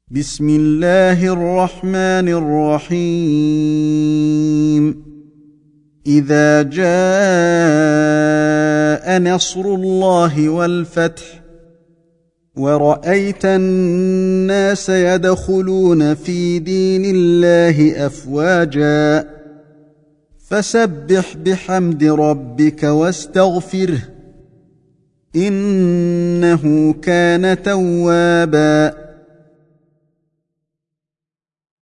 بسم الله الرحمن الرحيم إذا جاء نصر الله والفتح ورأيت الناس يدخلون في دين الله أفواجا فسبح بحمد ربك واستغفره إنه كان توابا